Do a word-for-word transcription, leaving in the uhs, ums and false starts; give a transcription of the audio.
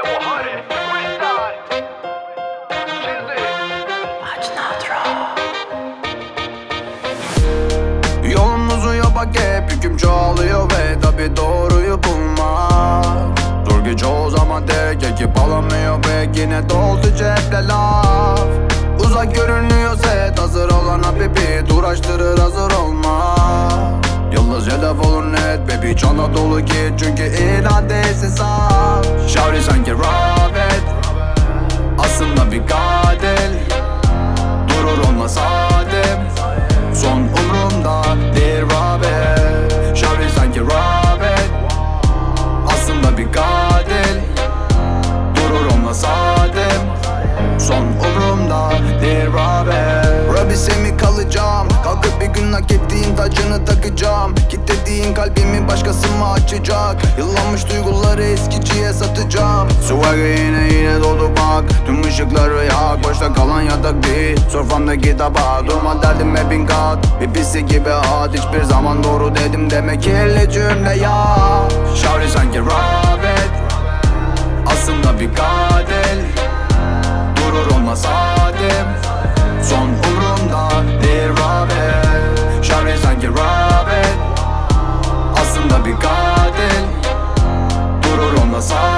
Yolun uzuyor bak hep yüküm çoğalıyor ve tabi doğruyu bulmak zor ki çoğu zaman tek ekip alamıyor ve yine doldu cepte laf. Uzak görünüyor set hazır olan bir uğraştırır hazır olma. Yıldız hedef olur net baby çanta dolu git çünkü ilan değilsin saf. Şavri sanki Robert aslında bir katil, durur olmaz adem son umrumda değil Robert. Şavri sanki Robert aslında bir katil, durur olmaz adem son umrumda değil Robert. Rabise mi kalacağım? Kalkıp bir gün hak ettiğin tacını takacağım. Kilitlediğin kalbimi başkası mı açacak? Yıllanmış duyguları eskiciye satacağım. Swag'ı yine yine doldu bak. Tüm ışıkları yak. Boşta kalan yatak değil soframdaki tabak. Durma derdim hep bin kat. Bir pislik gibi at. Hiçbir zaman doğru dedim deme kirli cümle ya. Şavri sanki Robert aslında bir katil, durur olmaz adem son umrumda değil Robert. Şavri sanki Robert aslında bir katil, durur olmaz adem